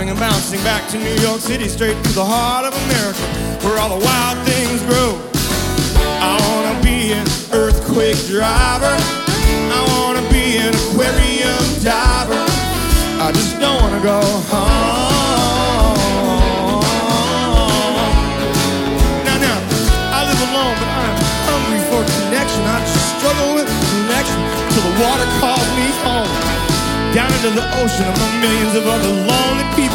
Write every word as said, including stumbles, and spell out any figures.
driving and bouncing back to New York City, straight to the heart of America, where all the wild things grow. I wanna be an earthquake driver, I wanna be an aquarium diver, I just don't wanna go home. Now, now, I live alone, but I'm hungry for connection. I just struggle with connection till the water calls me home, down into the ocean among millions of other lonely people.